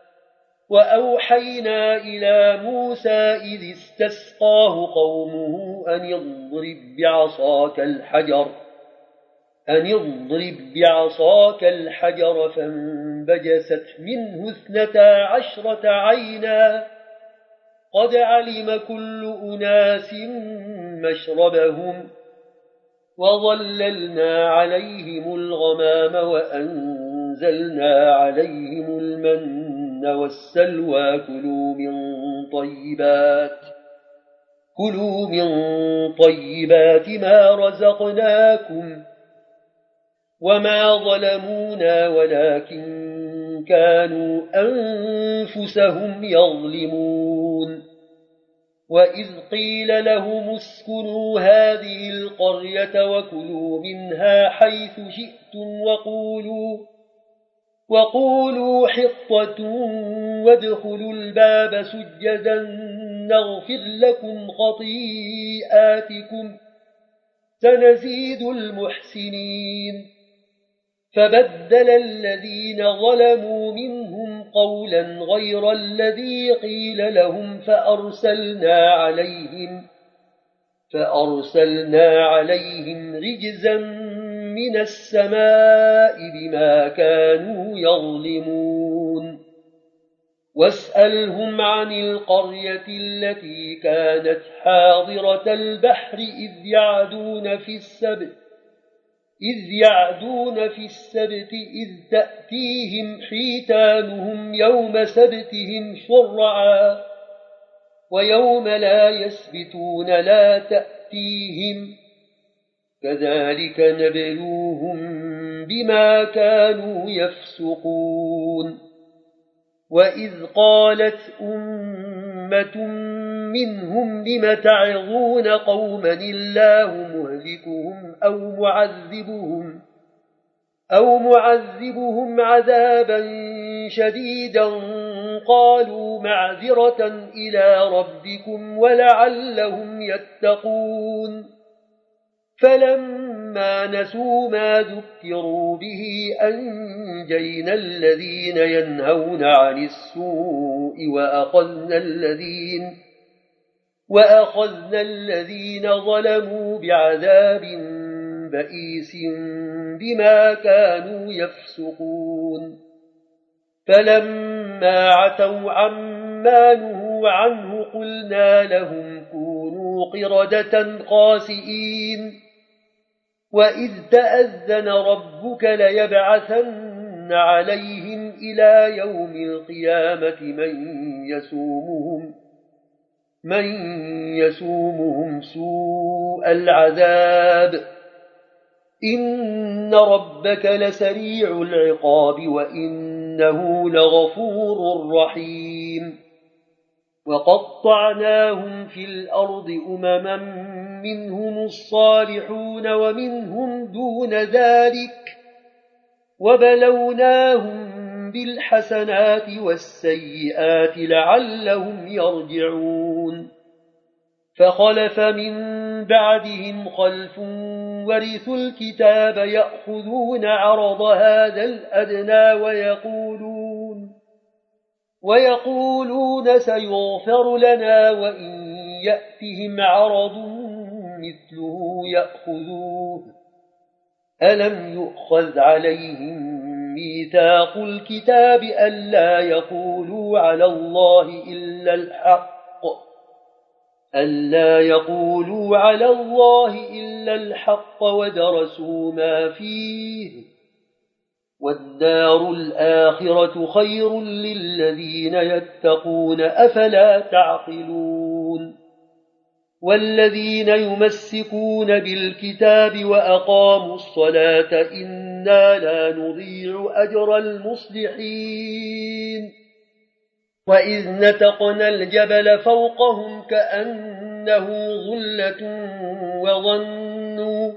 وأوحينا إلى موسى إذ استسقاه قومه أن يضرب بعصاك الحجر أن يضرب بعصاك الحجر فانبجست منه اثنتا عشرة عينا قد علم كل أناس مشربهم وظللنا عليهم الغمام وأنزلنا عليهم المن والسلوى كلوا من طيبات كلوا من طيبات ما رزقناكم وما ظلمونا ولكن كانوا أنفسهم يظلمون وإذ قيل لهم اسكنوا هذه القرية وكلوا منها حيث شئتم وقولوا وقولوا حطة وادخلوا الباب سجدا نغفر لكم خطيئاتكم سنزيد المحسنين فبدل الذين ظلموا منهم قولا غير الذي قيل لهم فأرسلنا عليهم فأرسلنا عليهم رجزا من السماء بما كانوا يظلمون واسألهم عن القرية التي كانت حاضرة البحر إذ يعدون في السبت إذ يعدون في السبت إذ تأتيهم حيتانهم يوم سبتهم شرعا ويوم لا يسبتون لا تأتيهم كذلك نبلوهم بما كانوا يفسقون وإذ قالت أمة منهم لم تعظون قوما الله مهلكهم أو معذبهم أو معذبهم عذابا شديدا قالوا معذرة إلى ربكم ولعلهم يتقون فلما نسوا ما ذكروا به أنجينا الذين ينهون عن السوء وأخذنا الذين وأخذنا الذين ظلموا بعذاب بئيس بما كانوا يفسقون فلما عتوا عما نهوا عنه قلنا لهم كونوا قردة خاسئين وإذ تأذن ربك ليبعثن عليهم إلى يوم القيامة من يسومهم من يسومهم سوء العذاب إن ربك لسريع العقاب وإنه لغفور رحيم وقطعناهم في الأرض أمما منهم الصالحون ومنهم دون ذلك وبلوناهم بالحسنات والسيئات لعلهم يرجعون فخلف من بعدهم خلف ورثوا الكتاب يأخذون عرض هذا الأدنى ويقولون ويقولون سيغفر لنا وإن يأتهم عرض مثله يأخذوه ألم يؤخذ عليهم ميثاق الكتاب ألا يقولوا على الله إلا الحق ألا يقولوا على الله إلا الحق ودرسوا ما فيه والدار الآخرة خير للذين يتقون أفلا تعقلون والذين يمسكون بالكتاب وأقاموا الصلاة إنا لا نضيع أجر المصلحين وإذ نتقنا الجبل فوقهم كأنه ظلة وظنوا,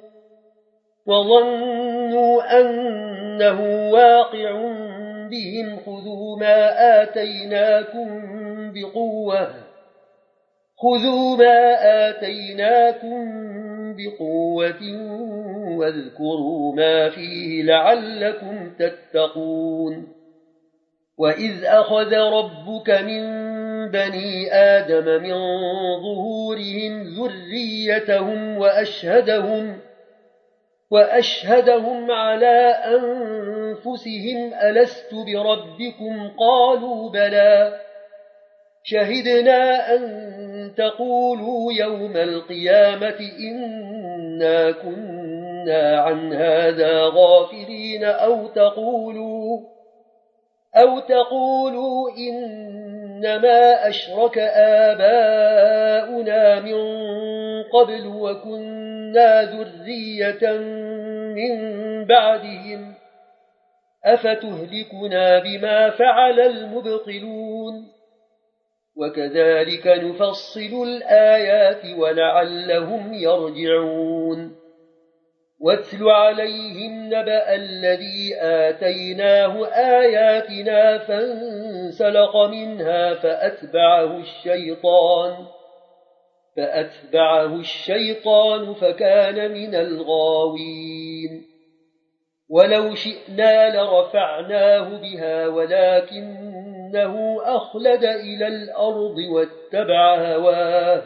وظنوا أنه واقع بهم خذوا ما آتيناكم بقوة خذوا ما آتيناكم بقوة واذكروا ما فيه لعلكم تتقون وإذ أخذ ربك من بني آدم من ظهورهم ذريتهم وأشهدهم وأشهدهم على أنفسهم ألست بربكم قالوا بلى شهدنا أن تقولوا يوم القيامة إنا كنا عن هذا غافلين أو تقولوا أو تقولوا إنما أشرك آباؤنا من قبل وكنا ذرية من بعدهم أفتهلكنا بما فعل المبطلون وكذلك نفصل الآيات ولعلهم يرجعون واتل عليهم نبأ الذي آتيناه آياتنا فانسلق منها فأتبعه الشيطان فأتبعه الشيطان فكان من الغاوين ولو شئنا لرفعناه بها ولكنه أخلد إلى الأرض واتبع هواه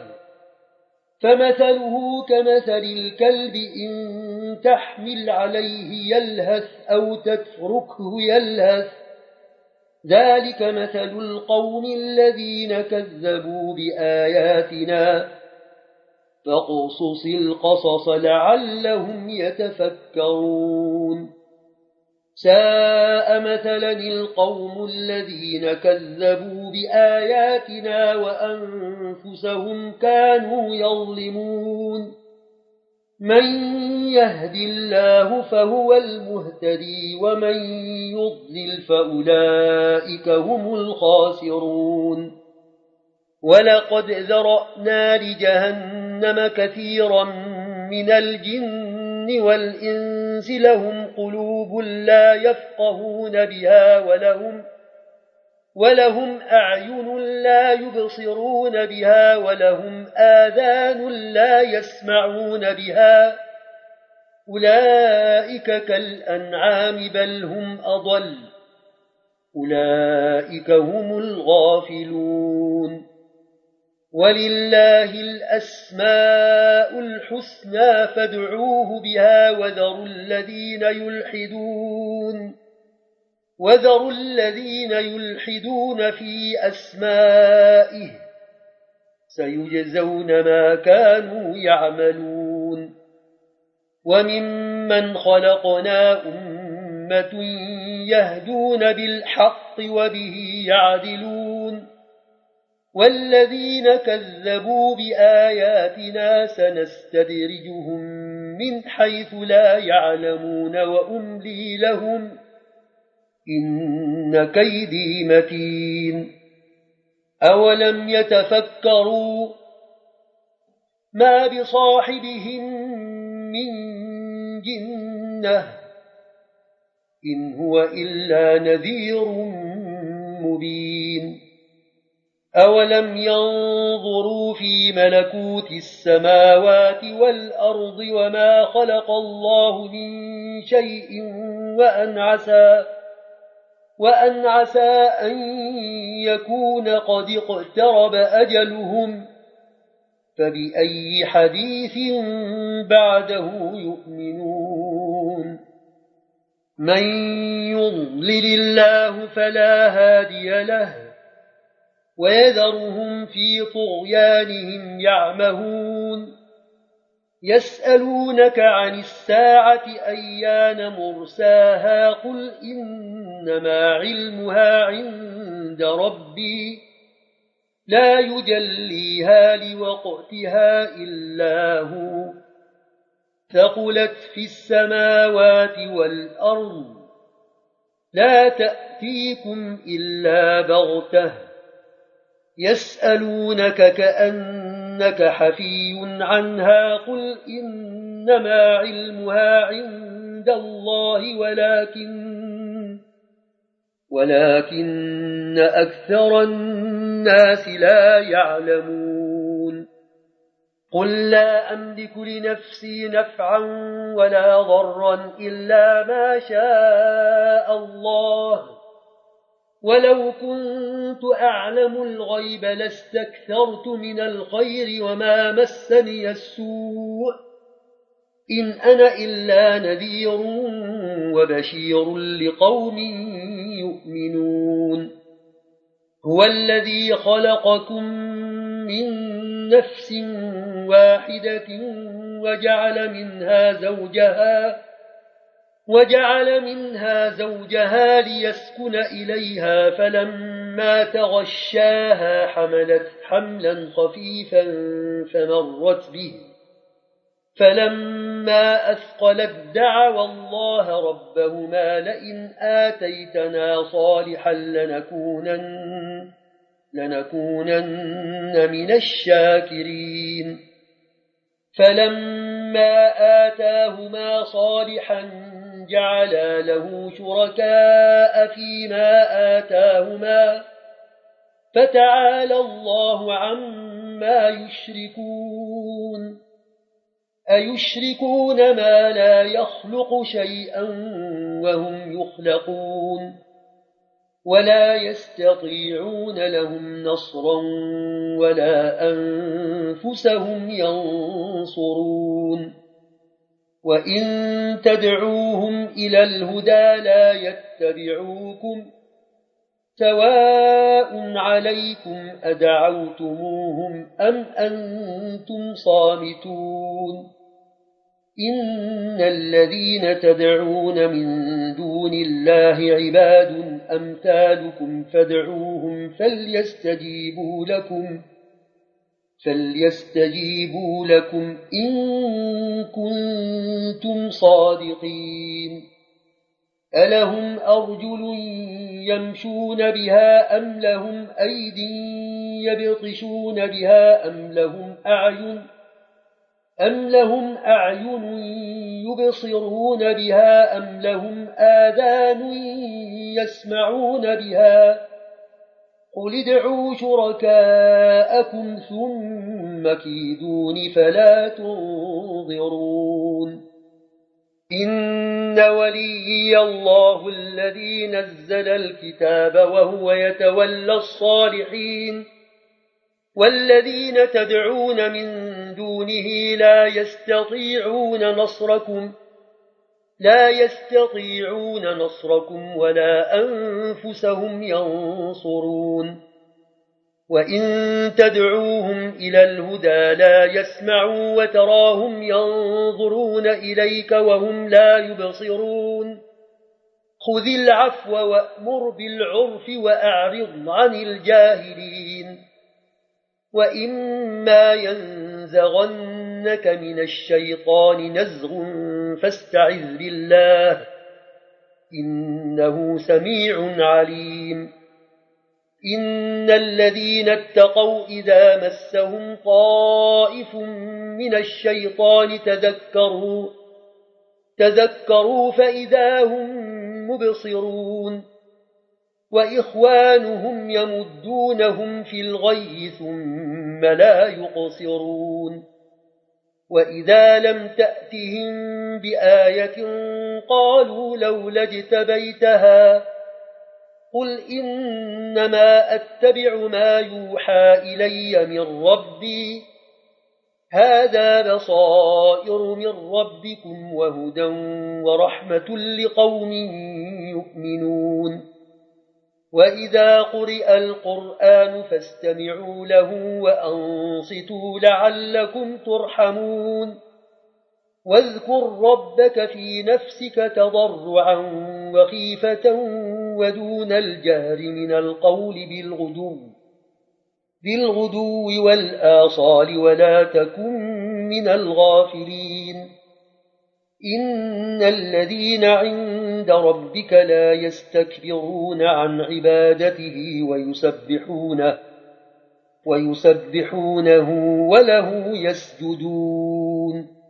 فمثله كمثل الكلب إن تحمل عليه يلهث أو تتركه يلهث ذلك مثل القوم الذين كذبوا بآياتنا فاقصص القصص لعلهم يتفكرون ساء مثلا القوم الذين كذبوا بآياتنا وأنفسهم كانوا يظلمون من يهد الله فهو المهتدي ومن يضلل فأولئك هم الخاسرون ولقد ذرأنا لجهنم كثيرا من الجن والإنس لهم قلوب لا يفقهون بها ولهم ولهم أعين لا يبصرون بها ولهم آذان لا يسمعون بها أولئك كالأنعام بل هم أضل أولئك هم الغافلون ولله الأسماء الحسنى فادعوه بها وذروا الذين يلحدون وذروا الذين يلحدون في أسمائه سيجزون ما كانوا يعملون وممن خلقنا أمة يهدون بالحق وبه يعدلون والذين كذبوا بآياتنا سنستدرجهم من حيث لا يعلمون وأملي لهم إن كيدي متين أولم يتفكروا ما بصاحبهم من جنة إن هو إلا نذير مبين أولم ينظروا في ملكوت السماوات والأرض وما خلق الله من شيء وأن عسى وأن عسى أن يكون قد اقترب أجلهم فبأي حديث بعده يؤمنون من يضلل الله فلا هادي له ويذرهم في طغيانهم يعمهون يسألونك عن الساعة أيان مرساها قل إنما علمها عند ربي لا يجليها لوقتها إلا هو ثقلت في السماوات والأرض لا تأتيكم إلا بغتة يسألونك كأنك حفي عنها قل إنما علمها عند الله ولكن ولكن أكثر الناس لا يعلمون قل لا أملك لنفسي نفعا ولا ضرا إلا ما شاء الله ولو كنت أعلم الغيب لاستكثرت من الخير وما مسني السوء إن أنا إلا نذير وبشير لقوم يؤمنون هو الذي خلقكم من نفس واحدة وجعل منها زوجها وجعل منها زوجها ليسكن إليها فلما تغشاها حملت حملا خفيفا فمرت به فلما أثقلت دعوا الله ربهما لئن آتيتنا صالحا لنكونن, لنكونن من الشاكرين فلما آتاهما صالحا جعلا له شركاء فيما آتاهما فتعالى الله عما يشركون أيشركون ما لا يخلق شيئا وهم يخلقون ولا يستطيعون لهم نصرا ولا أنفسهم ينصرون وإن تدعوهم إلى الهدى لا يتبعوكم سواء عليكم أدعوتموهم أم أنتم صامتون إن الذين تدعون من دون الله عباد أمثالكم فادعوهم فليستجيبوا لكم فليستجيبوا لكم إن كنتم صادقين ألهم أرجل يمشون بها أم لهم أيد يبطشون بها أم لهم أعين أم لهم أعين يبصرون بها أم لهم آذان يسمعون بها قل ادعوا شركاءكم ثم كيدون فلا تنظرون إن وليي الله الذي نزل الكتاب وهو يتولى الصالحين والذين تدعون من دونه لا يستطيعون نصركم لا يستطيعون نصركم ولا أنفسهم ينصرون وإن تدعوهم إلى الهدى لا يسمعوا وتراهم ينظرون إليك وهم لا يبصرون خذ العفو وأمر بالعرف وأعرض عن الجاهلين وإما ينزغنك من الشيطان نزغ فاستعذ بالله إنه سميع عليم إن الذين اتقوا إذا مسهم طائف من الشيطان تذكروا تذكروا فإذا هم مبصرون وإخوانهم يمدونهم في الغي ثم لا يقصرون وإذا لم تأتهم بآية قالوا لولا اجتبيتها قل إنما أتبع ما يوحى إلي من ربي هذا بصائر من ربكم وهدى ورحمة لقوم يؤمنون وإذا قرئ القرآن فاستمعوا له وأنصتوا لعلكم ترحمون واذكر ربك في نفسك تضرعا وخيفة ودون الجهر من القول بالغدو بالغدو والآصال ولا تكن من الغافلين إن الذين عند ربك لا يستكبرون عن عبادته ويسبحونه ويسبحونه وله يسجدون